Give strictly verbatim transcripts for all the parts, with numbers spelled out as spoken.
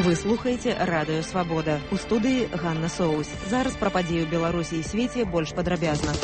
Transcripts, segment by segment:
Вы слухаеце радыё Свабода. У студыі Ганна Соус. Зараз пра падзеі ў Беларусі і свеце больш падрабязна.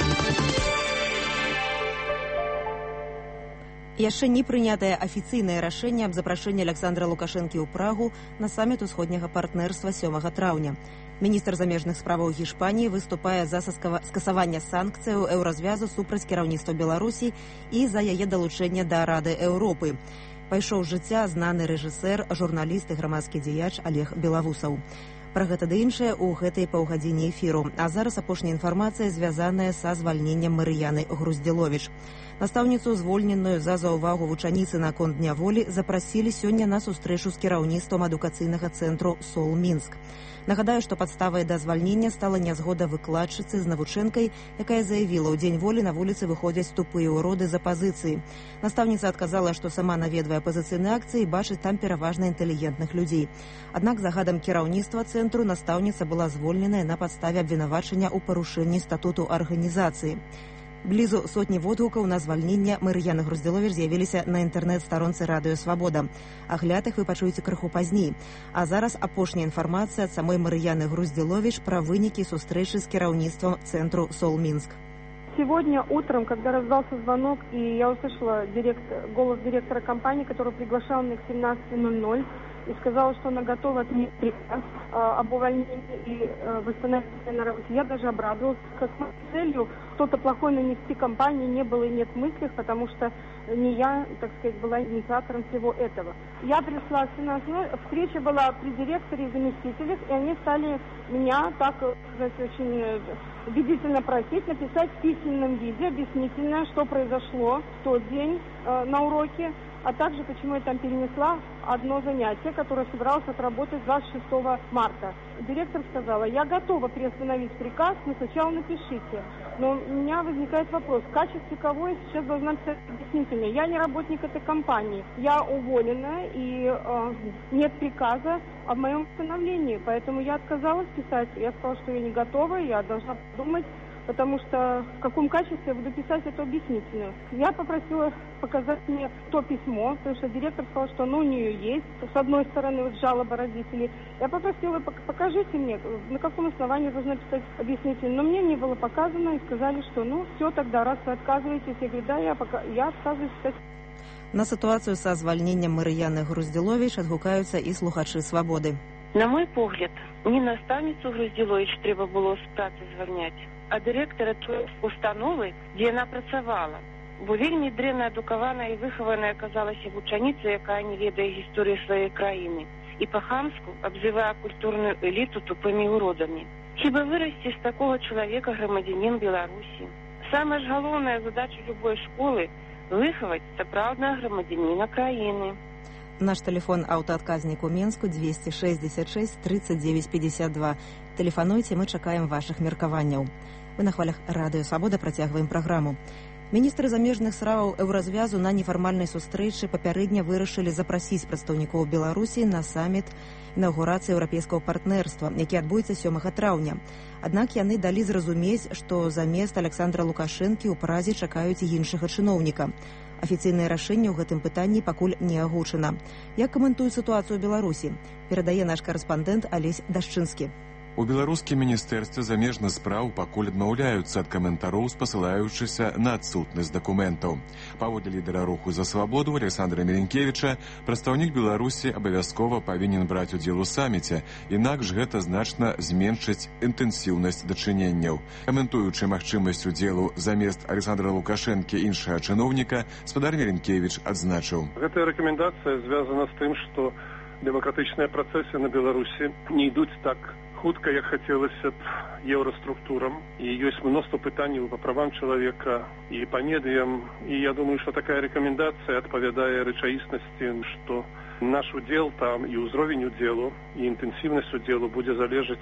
Яшчэ не прынятае афіцыйнае рашэнне аб запрашэнні Александра Лукашэнкі ў Прагу на саміт усходняга партнерства сёмага траўня. Міністр замежных справаў Гішпаніі выступае за скасаванне санкцыяў еўразвязу супраць кіраўніцтва Беларусі і за яе далучэнне да Рады Еўропы. Пайшоў з жыцця знаны рэжысэр, журналіст і грамадскі дзеяч Олег Белавусаў. Пра гэта ды іншае ў гэтай паўгадзіне эфіру. А зараз апошняя інфармацыя, звязаная са звальненнем Марыяны Груздзіловіч. Настаўніцу, звольненую за заўвагу вучаніцы наконт дня волі, запрасілі сёння на сустрэчу з кіраўніцтвам адукацыйнага цэнтру «Сол-Мінск». Нагадаю, што падставай да звальнення стала нязгода выкладчыцы з навучэнкай, якая заявіла, у дзень волі на вуліцы выходзяць тупыя ўроды з апазіцыі. Настаўніца адказала, што сама наведвае апазіцыйныя акцыі і бачыць там пераважна інтэлігентных людзей. Аднак загадам кіраўніцтва цэнтру настаўніца была звольненая на падставе абвінавачання ў парушэнні статуту арганізацыі. Блізу сотні водгукаў на звальнення Марыяны Груздзіловіч з'явіліся на інтэрнэт-старонцы радыё Свабода. Агляд іх вы пачуеце крыху пазней. А зараз апошняя інфармацыя ад самой Марыяны Груздзіловіч пра вынікі сустрэчы з кіраўніцтвам цэнтру «Сол-Мінск». Сегодня утром, когда раздался звонок, и я услышала директ, голос директора компании, который приглашал меня к семнадцати ноль-ноль, и сказала, что она готова отменить приказ э, об увольнении и э, восстановлении на работе. Я даже обрадовалась. Как моей целью что-то плохое нанести компании не было и нет в мыслях, потому что не я, так сказать, была инициатором всего этого. Я пришла в семнадцать ноль, встреча была при директоре и заместителях, и они стали меня так, знаете, очень убедительно просить написать в письменном виде, объяснительное, что произошло в тот день э, на уроке, а также почему я там перенесла одно занятие, которое собиралась отработать двадцать шестого марта. Директор сказала, я готова приостановить приказ, но сначала напишите. Но у меня возникает вопрос, в качестве кого я сейчас должна писать объяснительное? Я не работник этой компании, я уволена и э, нет приказа о моем восстановлении, поэтому я отказалась писать. Я сказала, что я не готова, я должна подумать, потому что в каком качестве я буду писать эту объяснительную. Я попросила показать мне то письмо, потому что директор сказал, что оно у нее есть. С одной стороны, вот жалоба родителей. Я попросила, покажите мне, на каком основании я должна писать объяснительную. Но мне не было показано, и сказали, что ну все, тогда раз вы отказываетесь. Я говорю, да, я, пока... я отказываюсь писать. На ситуацію са звальненням Марыяны Груздзіловіч адгукаюцца і слухачы Свабоды. На мой погляд, не настаўніцу Груздзіловіч трэба было з працы звальняць, а дырэктара той установы, дзе яна працавала. Бо вельмі дрэнна адукаваная і выхаваная аказалася вучаніца, якая не ведае гісторыі сваёй краіны, і па-хамску абзывае культурную эліту тупымі уродамі. Хіба вырасці з такога чалавека грамадзянін Беларусі? Самая ж галоўная задача любой школы – выхаваць сапраўднага грамадзяніна краіны. Наш телефон аўтаадказнік у Менску двести шестьдесят шесть тридцать девять пятьдесят два. Тэлефануйце, мы чакаем вашых меркаванняў. Мы на хвалях радыё Свабода працягваем праграму. Міністры замежных справаў еўразвязу на нефармальнай сустрэчы папярэдне вырашылі запрасіць прадстаўнікоў Беларусі на саміт інаўгурацыі еўрапейскага партнерства, які адбудзецца сёмага траўня. Аднак яны далі зразумець, што замест Александра Лукашэнкі ў Празе чакаюць іншага чыноўніка. Афіцыйнае рашэнне ў гэтым пытанні пакуль не агучана. Як каментуюць сітуацыю ў Беларусі? Перадае наш карэспандэнт Алесь Дашчынскі. У беларускім міністэрстве замежных спраў пакуль адмаўляюцца ад каментароў, спасылаючыся на адсутнасць дакументаў. Паводле лідара руху за свабоду Александра Меленкевіча, прадстаўнік Беларусі абавязкова павінен браць удзел у саміце, інакш гэта значна зменшыць інтэнсіўнасць дачыненняў. Каментуючы магчымасць удзелу замест Александра Лукашэнкі іншага чыноўніка, спадар Меленкевіч адзначыў. Гэтая рэкамендацыя звязана з тым, што дэмакратычныя працэсы на Беларусі не ідуць так хутка, як хацелася б еўраструктурам, і ёсць мноства пытанняў па правам чалавека і па медыям, і я думаю, што такая рэкамендацыя адпавядае рэчаіснасці, што наш удзел там і ўзровень удзелу і інтэнсіўнасць удзелу будзе залежаць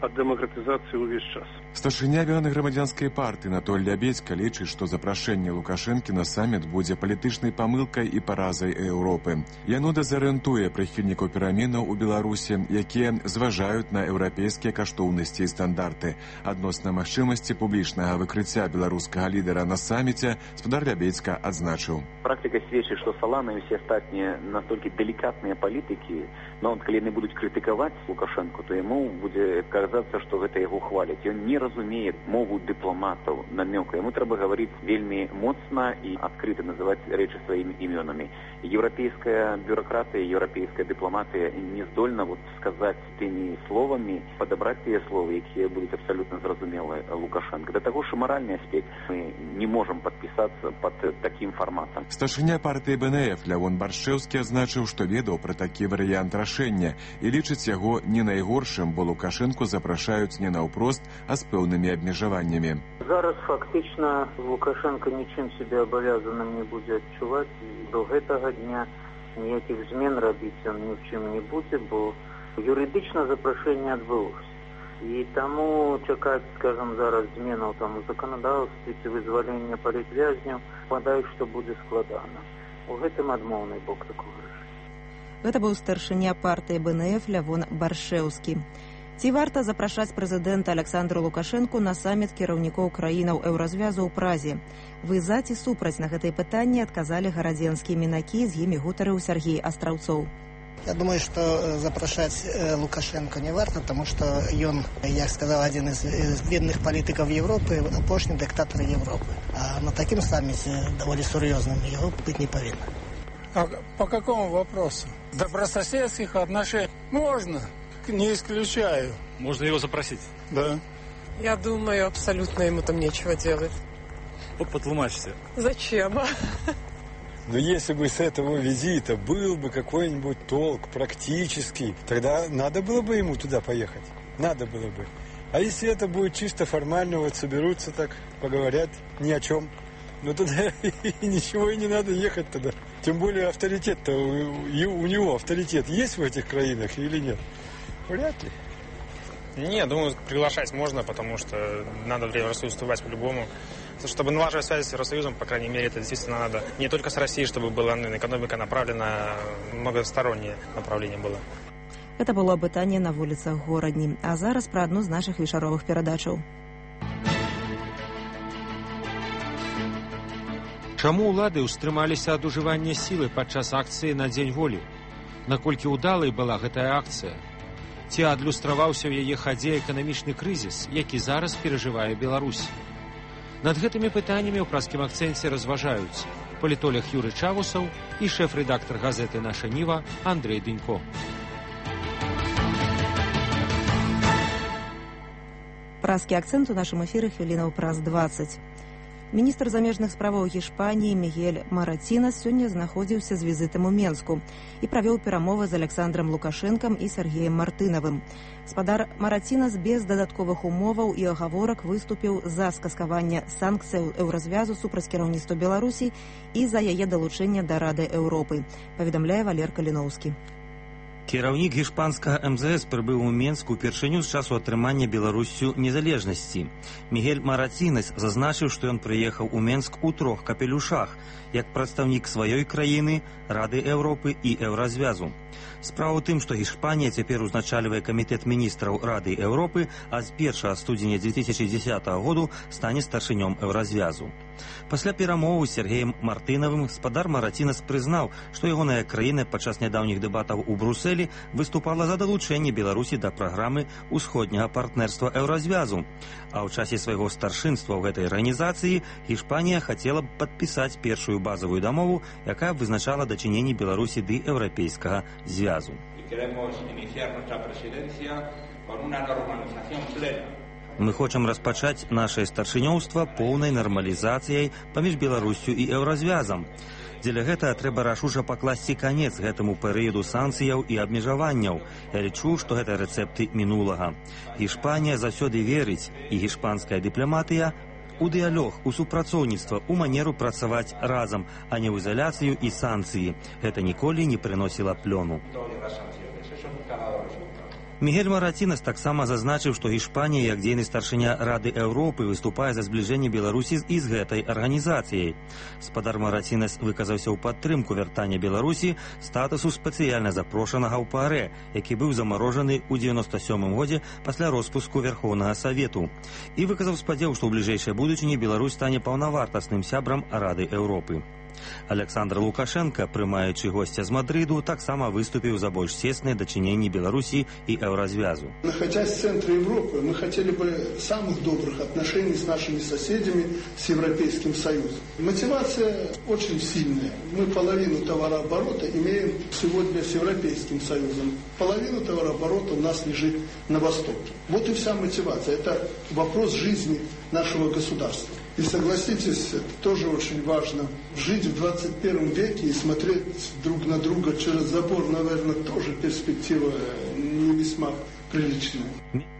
ад дэмакратызацыі ўвесь час. Старшыня беларускай грамадзянскай партыі Анатоль Лябедзька лічыць, што запрашэнне Лукашэнкі на саміт будзе палітычнай памылкай і паразай Еўропы. Яно дэзарыентуе прыхільнікаў пераменаў у Беларусі, якія зважаюць на еўрапейскія каштоўнасці і стандарты. Адносна магчымасці публічнага выкрыцця беларускага лідара на саміце спадар Лябедзька адзначыў. Практыка сведчыць, што Салана і ўсе астатнія настолькі делікатныя палітыкі, нават калі яны будуць крытыкаваць Лукашэнку, то яму будзе казацца, што гэта яго хваляць. Ён не разумее мову дыпламатаў, намёка. Яму трэба гаварыць вельмі моцна і адкрыта называць рэчы сваімі імёнамі. Еўрапейская бюракратыя, еўрапейская дыпламатыя не здольна вот сказаць тымі словамі, падабраць тыя словы, якія будуць абсалютна зразумелыя Лукашэнка. Да таго ж маральны аспект мы не можам падпісацца пад такім фарматам. Старшыня партыі бэ эн эф Лявон Баршэўскі адзначыў, што ведаў пра такі варыянт рашэння і лічыць яго не найгоршым, бо Лукашэнку запрашаюць не наўпрост, а з пэўнымі абмежаваннямі. Зараз фактычна Лукашенко нічым себе абавязаным не будзе адчуваць. До гэтага дня ніякіх змен рабіць ён ні в чым не будзе, бо юрыдычна запрашэнне адбылося. І таму чакаць, скажам, зараз зменаў там у заканадаўстве ці вызвалення палітвязняў, падай, што будзе складана. У гэтым адмоўны бок такога рашэння. Гэта быў старшыня партыі бэ эн эф Лявон Баршэўскі. Ці варта запрашаць прэзідэнта Александру Лукашэнку на саміт кіраўнікоў краінаў Еўразвязу ў Празе? Вы за ці супраць на гэтыя пытанні адказалі гарадзенскія мінакі, з імі гутарыў Сергей Астраўцоў. Я думаю, что запрашаць Лукашенко не варта, потому что ён, як сказал один из видных политиков Европы, апошні диктатор Европы. А на таким саммите, довольно серьезным, его быть не повинно. А по какому вопросу? Добрососедских отношений можно, не исключаю. Можно его запросить? Да. Я думаю, абсолютно ему там нечего делать. Вот потлумачьте. Зачем? Но если бы с этого визита был бы какой-нибудь толк практический, тогда надо было бы ему туда поехать. Надо было бы. А если это будет чисто формально, вот соберутся так, поговорят ни о чем, ну тогда ничего и не надо ехать тогда. Тем более авторитет-то, у него авторитет есть в этих краинах или нет? Вряд ли. Нет, думаю, приглашать можно, потому что надо в Евросоюз вступать по-любому. Чтобы налаживать связи с Евросоюзом, по крайней мере, это действительно надо. Не только с Россией, чтобы была экономика направлена, многостороннее направление было. Это было пытанне на вуліцах горадні. А зараз пра адну з нашых вечаровых перадачаў. Чаму ўлады ўстрымаліся ад ужывання сілы падчас акцыі на Дзень волі? Наколькі ўдалай была гэтая акцыя? Ці адлюстраваўся ў яе хадзе эканамічны крызіс, які зараз перажывае Беларусь? Над гэтымі пытаннямі ў праскім акцэнце разважаюць палітолог Юры Чавусаў і шэф-рэдактар газеты «Наша Ніва» Андрэй Дынько. Праскі акцэнт у нашым эфіры хвілінаў праз дваццаць. Міністр замежных справаў Гішпаніі Мігель Маратінас сёння знаходзіўся з візітам у Менску і правёў перамовы з Александрам Лукашэнкам і Сергеем Мартынавым. Спадар Маратінас без дадатковых умоваў і агаворак выступіў за скасаванне санкцыяў Еўразвязу супраць кіраўніцтва Беларусі і за яе далучэнне да Рады Еўропы, паведамляе Валер Каліноўскі. Кіраўнік гішпанскага эм зэ эс прыбыў у Менску упершыню з часу атрымання Беларуссю незалежнасці. Мігель Маратінас зазначыў, што ён прыехаў у Менск у трох капелюшах, як прадстаўнік сваёй краіны, Рады Еўропы і Еўразвязу. Справа ў тым, што Гішпанія цяпер узначальвае камітэт міністраў Рады Еўропы, а з першага студзеня две тысячи дзесятага году стане старшынём Еўразвязу. Пасля перамовы з Сергеем Мартынавым спадар Маратінас прызнаў, што ягоная краіна падчас нядаўніх дэбатаў у Брусэлі выступала за далучэнне Беларусі да праграмы ўсходняга партнерства Еўразвязу. А ў часе свайго старшынства ў гэтай арганізацыі Гішпанія хацела б падпісаць першую базавую дамову, якая б вызначала дачыненні Беларусі ды еўрапейскага звязу. Мы хочам распачаць нашае старшынёўства поўнай нармалізацыяй паміж Беларуссю і Еўразвязам. Дзеля гэтага трэба рашуча пакласці канец гэтаму перыяду санкцыяў і абмежаванняў. Я лічу, што гэта рэцэпты мінулага. Гішпанія заўсёды верыць, і гішпанская дыпламатыя у дыялог, у супрацоўніцтва, у манеру працаваць разам, а не ў ізаляцыю і санкцыі. Гэта ніколі не прыносіла плёну. Мігель Маратинес таксама зазначыў, што Ішпанія, як дзейны старшыня Рады Еўропы, выступае за збліжэнне Беларусі і з гэтай арганізацыяй. Спадар Маратинес выказаўся ў падтрымку вяртання Беларусі статусу спецыяльна запрошанага ў ПАРЭ, які быў замарожаны ў дзевяноста сёмым годзе пасля роспуску Верхоўнага Савету. І выказаў спадзеў, што ў бліжэйшай будучыні Беларусь стане паўнавартасным сябрам Рады Еўропы. Александр Лукашенко, прымаючы гостя з Мадрыду, таксама выступіў за больш тесныя дачыненні Беларусі и Еврозвязу. Находясь в центре Европы, мы хотели бы самых добрых отношений с нашими соседями, с Европейским Союзом. Мотивация очень сильная. Мы половину товарооборота имеем сегодня с Европейским Союзом. Половину товарооборота у нас лежит на Востоке. Вот и вся мотивация. Это вопрос жизни нашего государства. И согласитесь, это тоже очень важно. Жить в двадцать первом веке и смотреть друг на друга через забор, наверное, тоже перспектива не весьма приличная.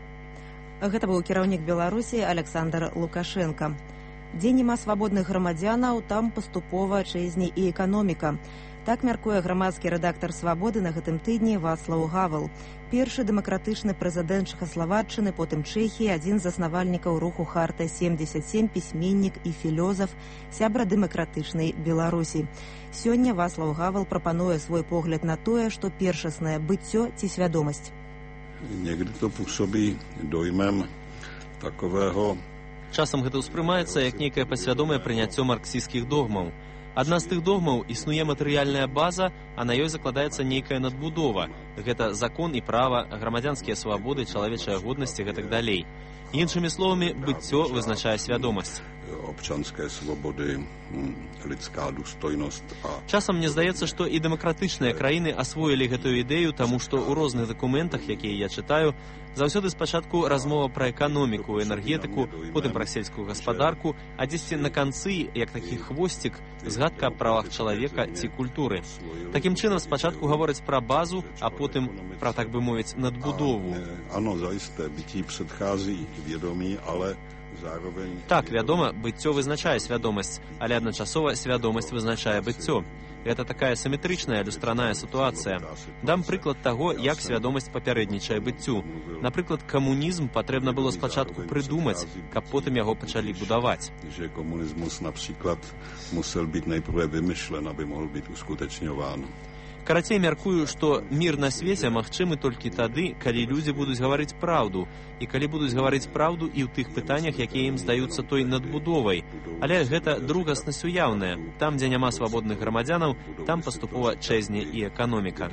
Гэта быў кіраўнік Беларусі Александр Лукашенко. Дзе няма свабодных грамадзянаў, там паступова чэзней і эканоміка. Так мяркуе грамадскі рэдактар «Свабоды» на гэтым тыдні Вацлаў Гавал. Першы дэмакратычны прэзідэнт Чэхаславаччыны, потым Чэхіі, адзін з заснавальнікаў руху Харта семьдесят семь, пісьменнік і філёзаф, сябра дэмакратычнай Беларусі. Сёння Вацлаў Гавал прапануе свой погляд на тое, што першаснае быццё ці свядомасць. Niekdy to působí dojmem takového. Часам гэта ўспрымаецца як нейкае пасвядомае прыняццё марксісцкіх догмаў. Адна з тых догмаў існуе матэрыяльная база, а на ёй закладаецца нейкая надбудова. Гэта закон і права, грамадзянскія свабоды, чалавечая годнасць і гэтак далей. Іншымі словамі, быццё вызначае свядомасць. Občanské svobody, ľudská důstojnosť. Часам мне здаецца, што і дэмакратычныя краіны асвоілі гэтую ідэю, таму што ў розных дакументах, якія я чытаю, заўсёды спачатку размова пра эканоміку, энергетыку, потым пра сельскую гаспадарку, а дзесьці на канцы, як такі хвосцік, згадка аб правах чалавека ці культуры. Такім чынам спачатку гавораць пра базу, а потым пра, так бы мовіць, надбудову. Ано, заісте, bytí předchází vědomí, ale Так, вядома, быццё вызначае свядомасць, але адначасова свядомасць вызначае быццё. Гэта такая сіметрычная люстраная сітуацыя. Дам прыклад таго, як свядомасць папярэднічае быццю. Напрыклад, камунізм патрэбна было спачатку прыдумаць, каб потым яго пачалі будаваць. Že komunismus například musel být nejprve vymyšlen, aby mohl být uskutečňován. Карацей, мяркую, што мір на свеце магчымы толькі тады, калі людзі будуць гаварыць праўду, і калі будуць гаварыць праўду і ў тых пытаннях, якія ім здаюцца той надбудовай. Але гэта другасна суяўнае. Там, дзе няма свабодных грамадзянаў, там паступова чэзне і эканоміка.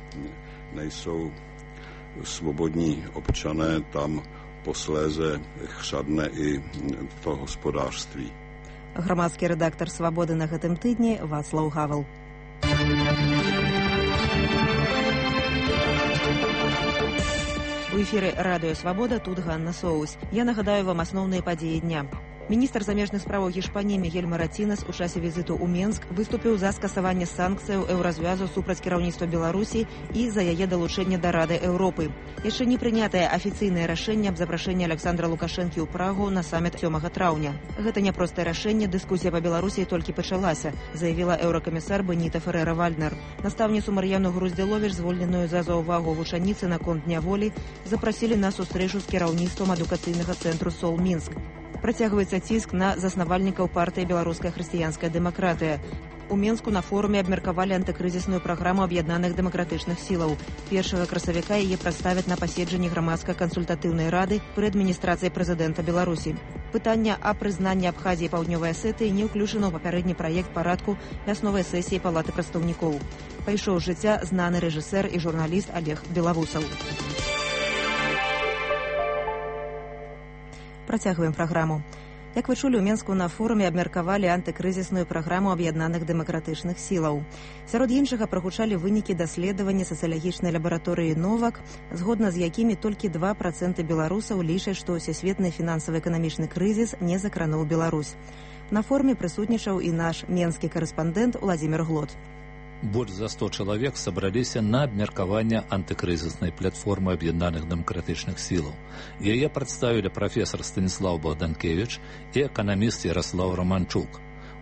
Nejsou svobodní občané, tam posléze chřadne i to hospodářství. Грамадскі рэдактар «Свабоды» на гэтым тыдні Вацлаў Гавал. У эфіры радыё «Свабода», тут Ганна Соус. Я нагадаю вам асноўныя падзеі дня. Міністр замежных справаў Гішпаніі Мігель Маратинес у часе візіту ў Менск выступіў за скасаванне санкцыяў Еўразвязу супраць кіраўніцтва Беларусі і за яе далучэнне да Рады Еўропы. Яшчэ не прынятае афіцыйнае рашэнне аб запрашэнні Александра Лукашэнкі ў Прагу на саміт сёмага траўня. Гэта няпростае рашэнне, дыскусія па Беларусі толькі пачалася, заявіла еўракамісар Беніта Ферэра-Вальднер. Настаўніцу Мар'яну Груздзіловіч, звольненую за заўвагу вучаніцы наконт дня волі, запрасілі на сустрэчу з кіраўніцтвам адукацыйнага цэнтру «Сол Мінск». Працягваецца ціск на заснавальнікаў партыі «Беларуская хрысціянская дэмакратыя». У Менску на форуме абмеркавалі антыкрызісную праграму аб'яднаных дэмакратычных сілаў. Першага красавіка яе прадставяць на паседжанні грамадска-кансультатыўнай рады пры адміністрацыі прэзідэнта Беларусі. Пытанне о прызнанні Абхазіі і Паўднёвай Асетыі не ўключана ў папярэдні праект парадку вясновай сесіі Палаты прадстаўнікоў. Пайшоў з жыцця знаны рэжысэр і журналіст Олег Белавусаў. Працягваем праграму. Як вы чулі, у Менску на форуме абмеркавалі антыкрызісную праграму аб'яднаных дэмакратычных сілаў. Сярод іншага прагучалі вынікі даследавання сацыялагічнай лабараторыі «Новак», згодна з якімі толькі два працэнты беларусаў лічаць, што сусветны фінансава-эканамічны крызіс не закрануў Беларусь. На форуме прысутнічаў і наш менскі карэспандэнт Уладзімір Глот. Больш за сто чалавек сабраліся на абмеркаванне антыкрызіснай платформы аб'яднаных дэмакратычных сілаў. Яе прадставілі прафесар Станіслаў Богданкевіч і эканаміст Яраслаў Романчук.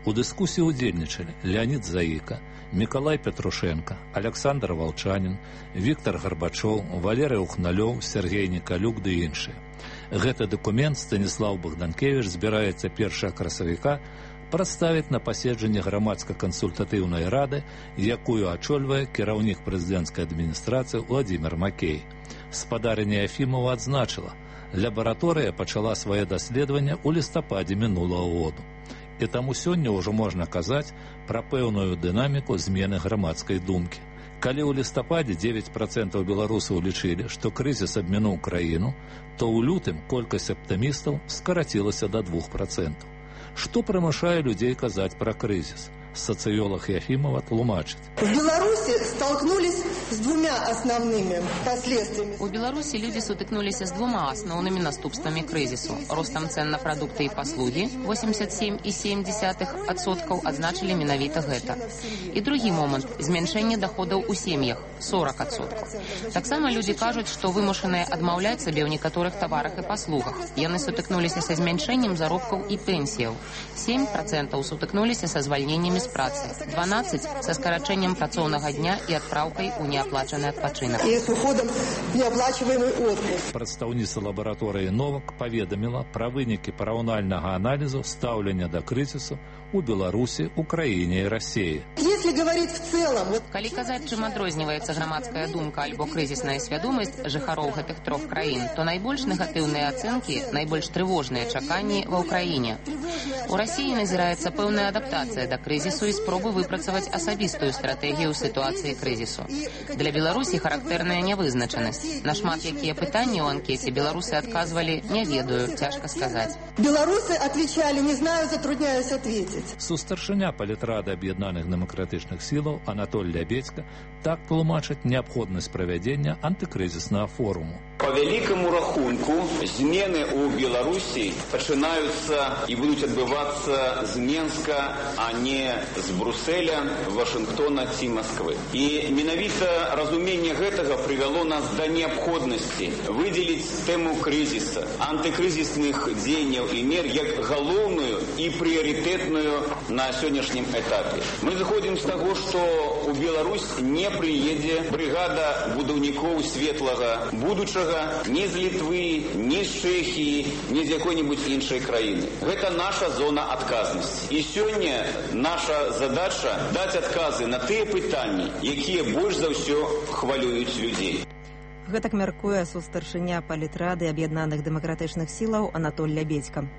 У дыскусіі ўдзельнічалі Леонид Заіка, Миколай Петрушенко, Александр Волчанин, Виктор Горбачов, Валерий Ухналёў, Сергей Николюк ды іншыя. Гэты дакумент Станіслав Богданкевич збіраецца першага красавіка прадставіць на паседжанні грамадска-кансультатыўнай рады, якую ачольвае кіраўнік прэзідэнцкай адміністрацыі Владимир Макей. Спадарыня Ефімова адзначыла, лабараторыя пачала свае даследаванне ў лістападзе мінулага году. І таму сёння ўжо можна казаць пра пэўную дынаміку змены грамадскай думкі. Калі ў лістападзе дзевяць працэнтаў беларусаў лічылі, што крызіс абмінуў краіну, то ў лютым колькасць аптымістаў скарацілася да двух працэнтаў. Што прымушае людзей казаць пра крызіс? Социолог Ефимова тлумачит. В Беларуси столкнулись с двумя основными последствиями. У Беларуси люди сутыкнулись с двумя основными наступствами кризису. Ростом цен на продукты и послуги восемьдесят семь и семь десятых процента отзначили менавіта гэта. И другі момент – зменшэнне доходаў у сем'ях – сорок процентов. Таксама люди кажуць, што вымушаныя адмаўляць сабе ў некаторых таварах і паслугах. Яны сутыкнуліся са змяншэннем заробкаў і пенсіяў. семь процентов сутыкнуліся са звальненнямі з працы. дванаццаць са скарачэннем працоўнага дня і адпраўкай у неаплачаны адпачынак. І з уходам неаплачваемый отпуск. Прадстаўніца лабараторыі Новак паведаміла пра вынікі параўнальнага аналізу стаўлення да крызісу у Беларусі, Украіне і Расіі. Если говорить в целом, вот... Калі казаць, чым адрозніваецца грамадская думка альбо крызісная свядомасць жыхароў гэтых трох краін, то найбольш негатыўныя ацэнкі, найбольш трывожныя чаканні ва ўкраіне. У Расіі назіраецца пэўная адаптацыя да крызісу і спробы выпрацаваць асабістую стратэгію ў сітуацыі крызісу. Для Беларусі характэрная нявызначанасць. На шмат якія пытанні ў анкеце беларусы адказвалі «не ведаю», цяжка сказаць. Беларусы отвечали «не знаю, затрудняюсь ответить». Сустаршыня палітрады аб'яднаных дэмакратычных сілаў Анатоль Лябедзька так тлумачыць неабходнасць правядзення антыкрызіснага форуму. По великому рахунку, змены у Беларуси начинаются и будут отбываться с Минска, а не с Брюсселя, Вашингтона ці Москвы. И менавіта разумение гэтага привело нас до необходимости выделить тему кризиса, антикризисных дзеянняў и мер как головную и приоритетную на сегодняшнем этапе. Мы заходим с того, что у Беларусь не приедет бригада будаўнікоў светлага будучага ни з Литвы, ни з Чехии, ни з какой-нибудь іншай краіны. Гэта наша зона адказнасці. І сёння наша задача даць адказы на тыя пытанні, якія больш за ўсё хвалююць людзей. Гэтак мяркуе сустаршыня палітрады аб'яднаных дэмакратычных сілаў Анатоль Лябедзька.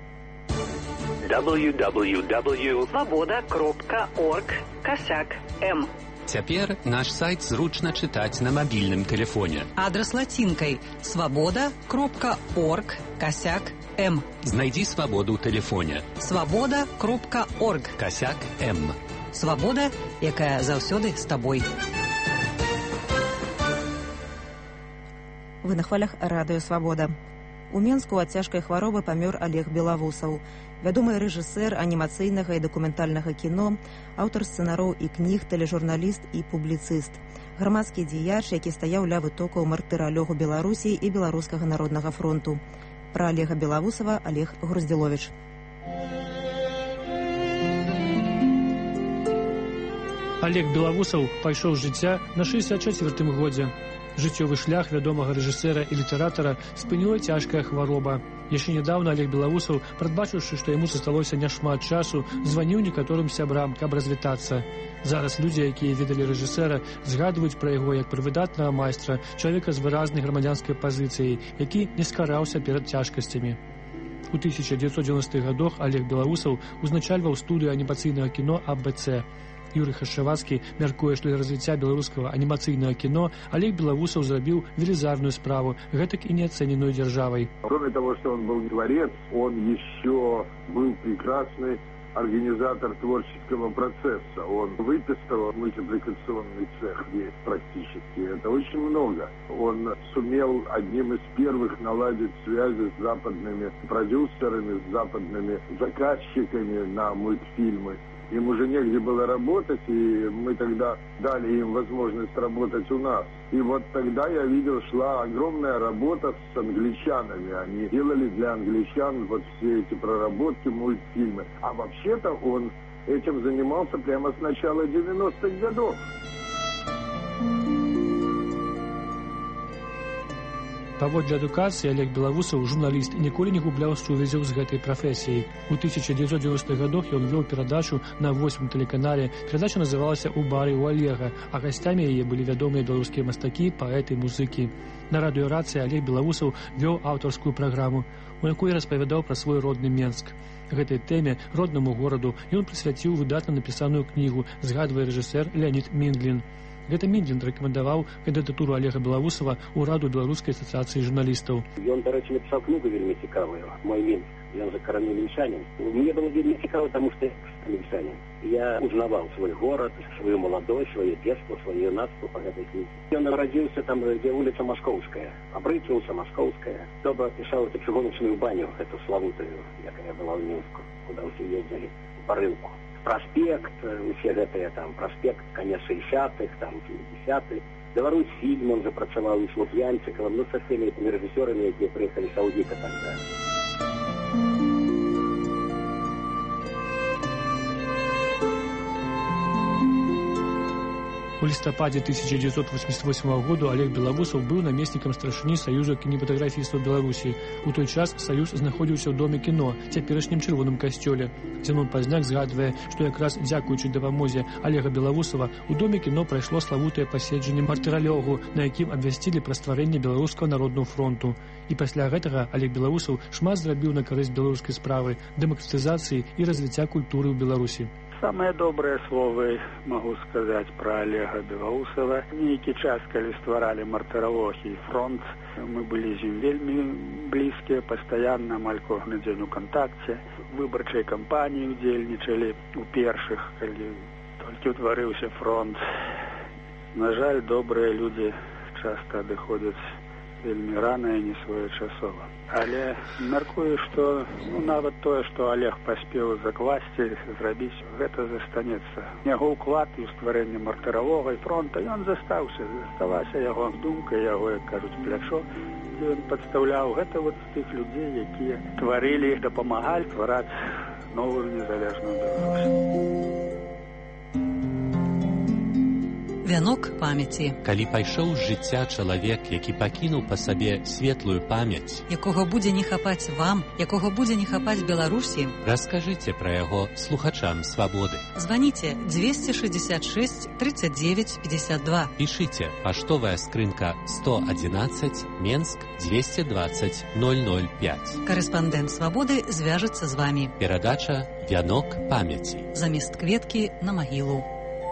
дабл ю дабл ю дабл ю точка свобода крапка орг косяк эм. Цяпер наш сайт зручна чытаць на мабільным тэлефоне. Адрас лацінкай свобода крапка орг косяк эм. Знайдзі свабоду ў тэлефоне. свобода крапка орг косяк эм. Свабода, якая заўсёды з табой. Вы на хвалях радыё «Свабода». У Менску ад цяжкай хваробы памёр Олег Белавусаў. Вядомы рэжысэр анімацыйнага і дакументальнага кіно, аўтар сцэнароў і кніг, тэлежурналіст і публіцыст. Грамадскі дзеяч, які стаяў ля вытокаў мартыралёгу Беларусі і Беларускага народнага фронту. Пра Олега Белавусава Олег Груздзіловіч. Олег Белавусаў пайшоў з жыцця на шэсцьдзесят чацвёртым годзе. Жыццёвы шлях вядомага рэжысэра і літаратара спыніла цяжкая хвароба. Яшчэ нядаўна Олег Белавусаў, прадбачыўшы, што яму засталося няшмат часу, званіў некаторым сябрам, каб развітацца. Зараз людзі, якія ведалі рэжысэра, згадваюць пра яго як пра выдатнага майстра, чалавека з выразнай грамадзянскай пазіцыяй, які не скараўся перад цяжкасцямі. У тысяча дзевяцьсот дзевяностых гадах Олег Белавусаў узначальваў студыю анімацыйнага кіно «А Б Ц». Юрый Хашчавацкі мяркуе, што для развіцця беларускага анімацыйнага кіно Олег Белавусаў зрабіў велізарную справу, гэтак и неоцененную державой. Кроме того, что он был творец, он еще был прекрасный организатор творческого процесса. Он выписал мультипликационный цех весь практически. Это очень много. Он сумел одним из первых наладить связи с западными продюсерами, с западными заказчиками на мультфильмы. Им уже негде было работать, и мы тогда дали им возможность работать у нас. И вот тогда я видел, шла огромная работа с англичанами. Они делали для англичан вот все эти проработки, мультфильмы. А вообще-то он этим занимался прямо с начала девяностых годов. Паводле адукацыі Олег Белоусов, журналіст, ніколі не губляў сувязяў з гэтай прафесіяй. У тысяча девятьсот девяностых годах ён вёў перадачу на восьмым тэлеканале. Перадача называлася «У бары у Олега», а гасцямі яе былі вядомыя беларускія мастакі, паэты, музыкі. На радыёрацыі Олег Белоусов вёў аўтарскую праграму, у якой распавядаў пра свой родны Менск. Гэтай тэме, роднаму гораду, ён прысвяціў выдатна напісаную кнігу, згадвае рэжысэр Леонид Миндлин. Гэта Миндлин рэкамендаваў кандыдатуру Олега Белоусова ў раду Беларускай асацыяцыі журналістаў. Ён, дарэчы, напісаў книгу вельмі цікавую «Мой Минск». Ён же коренной минчанин. Мне было вельмі цікаво, потому что я минчанин. Я узнавал свой город, свою молодость, свое детство, свое юнацтво по этой книге. Он родился там, где улица Московская, Обрыв, улица Московская. Кто бы описал эту чугуночную баню, эту славутую, якая была в Минску, куда все ездили, по рынку. Проспект, все гэтыя там, проспект, конец шестидесятых, там, семидесятых. Беларусь фильм, он же працаваў с Лукьянчиковым, ну, со всеми этими режиссерами, которые приехали с Аудика тогда. У лістападзе тысяча девятьсот восемьдесят восьмого года Олег Белоусов быў намеснікам старшыні Саюза кінематаграфістаў Беларусі. У той час Саюз знаходзіўся ў доме кіно, цяперашнім чырвоным касцёле. Зенон Пазняк згадвае, што якраз дзякуючы дапамозе Олега Белоусова у доме кіно прайшло славутае паседжанне мартыралёгу, на якім абвясцілі пра стварэнне беларускага народнага фронту. І пасля гэтага Олег Белоусов шмат зрабіў на карысць беларускай справы, дэмакратызацыі і развіцця культуры ў Беларусі. Самые добрые слова могу сказать про Олега Белоусова. Некий час, когда створали мартыралог и фронт, мы были с ним вельми близкие, постоянно, амаль кожны день у контакте. Выборчей кампании удзельнічалі у першых, когда только утворился фронт. На жаль, добрые люди часто адыходзяць вельмі рано и не своечасова. Але мяркую, што ну, нават тое, што Олег паспеў закласці, зрабіць, гэта застанецца. Яго ўклад і ў стварэнне мартыралога і фронта, ён застаўся, заставалася яго думка, яго, як кажуць, плячо, дзе ён падстаўляў. Гэта вот з тых людзей, якія тварылі, дапамагалі ствараць новую незалежную Беларусь. Вянок памяці. Калі пайшоў з жыцця чалавек, які пакінуў па сабе светлую памяць, якога будзе не хапаць вам, якога будзе не хапаць Беларусі, раскажыце пра яго слухачам свабоды. Званіце двести шестьдесят шесть тридцать девять пятьдесят два. Пішыце паштовая скрынка сто одиннадцать, Менск двести двадцать ноль ноль пять. Карэспандэнт свабоды звяжацца з вамі. Перадача «Вянок памяці». Замест кветкі на магілу.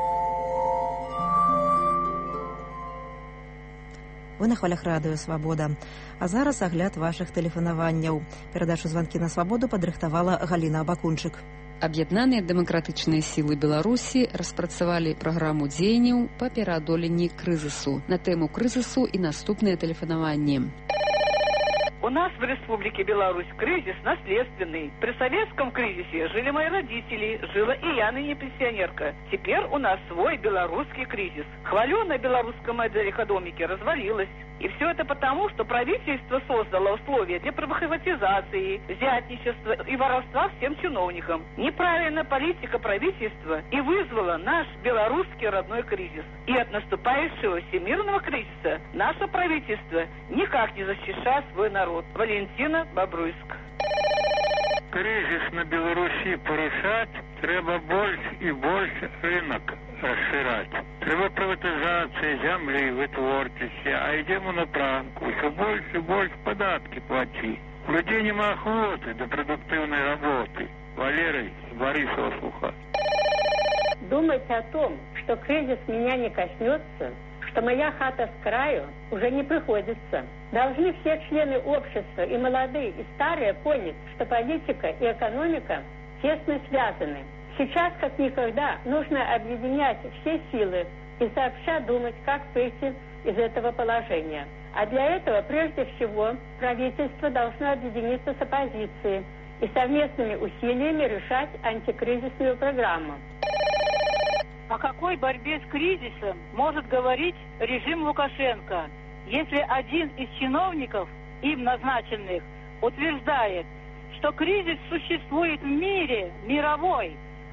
Вы на хвалях радыё «Свабода». А зараз агляд вашых тэлефанаванняў. Перадачу «Званкі на свабоду» падрыхтавала Галіна Абакунчык. Аб'яднаныя дэмакратычныя сілы Беларусі распрацавалі праграму дзеянняў па пераадоленні крызісу. На тэму крызісу і наступныя тэлефанаванні. У нас в Республике Беларусь кризис наследственный. При советском кризисе жили мои родители, жила и я, ныне пенсионерка. Теперь у нас свой белорусский кризис. Хваленая белорусская модель экономики развалилась. И все это потому, что правительство создало условия для приватизации, взятничества и воровства всем чиновникам. Неправильная политика правительства и вызвала наш белорусский родной кризис. И от наступающего всемирного кризиса наше правительство никак не защищает свой народ. Валентина, Бобруйск. Кризис на Беларуси порушать, треба больше и больше рынок расширать. Треба приватизации земли, вытворчости, а идем на пранку. Все больше и больше податки плати. У людей нема охоты до продуктивной работы. Валерий, Борисова слуха. Думать о том, что кризис меня не коснется, что моя хата с краю, уже не приходится. Должны все члены общества, и молодые, и старые, понять, что политика и экономика тесно связаны. Сейчас, как никогда, нужно объединять все силы и сообща думать, как выйти из этого положения. А для этого, прежде всего, правительство должно объединиться с оппозицией и совместными усилиями решать антикризисную программу. О какой борьбе с кризисом может говорить режим Лукашенко, если один из чиновников, им назначенных, утверждает, что кризис существует в мире, мировой,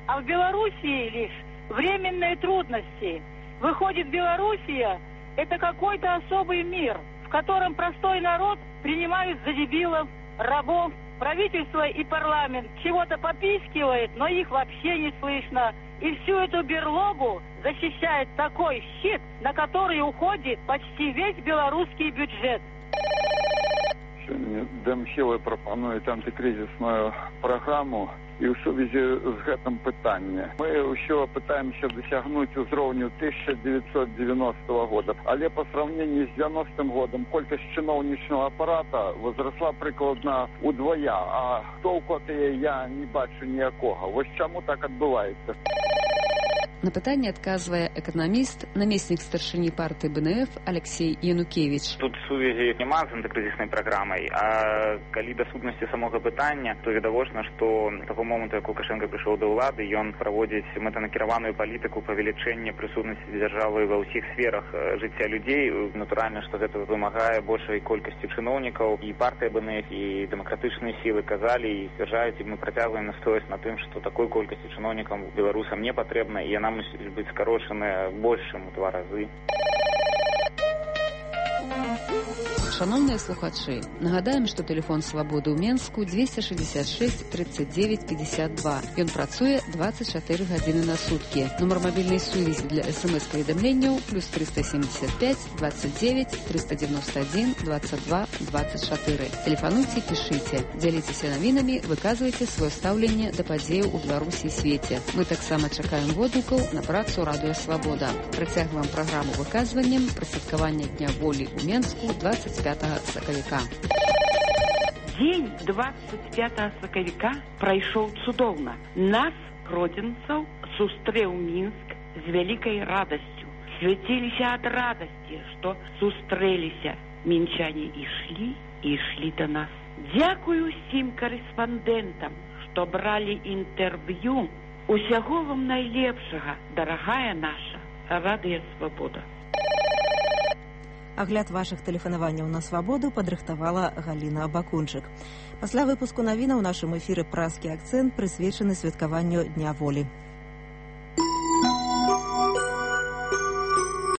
а в Белоруссии лишь временные трудности. Выходит, Белоруссия – это какой-то особый мир, в котором простой народ принимают за дебилов, рабов. Правительство и парламент чего-то попискивает, но их вообще не слышно. И всю эту берлогу защищает такой щит, на который уходит почти весь белорусский бюджет. Сёння Дэмхілы прапануюць антыкрызісную праграму і ў сувязі з гэтым пытаннем. Мы ўсё пытаемся дасягнуць узроўню тысяча девятьсот девяностого года, але па сравненні з девяностым годам колькасць чыноўнічнага апарата возросла прыкладна удвая, а толку ад яе я не бачу ніякога. Вось чаму так адбываецца? На пытанне адказвае эканаміст, намеснік старшыні партыі бэ эн эф Алексей Янукевич. Тут сувязі няма з антыкрызіснай праграмай, а калі да сутнасці самога пытання, то відавочна, што таго моманту, як Лукашенко прыйшоў да ўлады, ён праводзіць мэтанакіраваную палітыку павелічэння прысутнасці дзяржавы ва ўсіх сферах жыцця людзей. Натуральна, што гэта вымагае большай колькасці чыноўнікаў, і партыя бэ эн эф, і дэмакратычныя сілы казалі і сцвярджаюць, і мы працягваем настойваць на тым, што такой колькасці чыноўнікам беларусам не патрэбна, і яна мусіць быць скарочаная больш, чым у два разы. Шановныя слухачы, нагадаем, што тэлефон свабоды ў Менску двести шестьдесят шесть тридцать девять пятьдесят два. Ён працуе двадцать чатыры гадзіны на суткі. Нумар мабільнай сувязі для смс-паведамленняў плюс триста семьдесят пять двадцать девять триста девяносто один двадцать два двадцать четыре. Тэлефануйце, пішыце, дзяліцеся навінамі, выказвайце сваё стаўленне да падзеяў у Беларусі і свеце. Мы таксама чакаем водгукаў на працу Радыё Свабода. Працягваем праграму выказваннем пра святкаванне Дня волі ў Менску двадцать пятого сакавіка. Дзень двадцать пятого сакавіка прайшоў цудоўна. Нас, гродзенцаў, сустрэў Мінск з вялікай радасцю. Свяціліся ад радасці, што сустрэліся. Мінчане ішлі і ішлі да нас. Дзякую усім карэспандэнтам, што бралі інтэрв'ю. Усяго вам найлепшага, дарагая наша Радыё Свабода. Агляд вашых тэлефанаванняў на свабоду падрыхтавала Галіна Бакунчык. Пасля выпуску навінаў у нашым эфіры празкі акцэнт прысвечаны святкаванню Дня волі.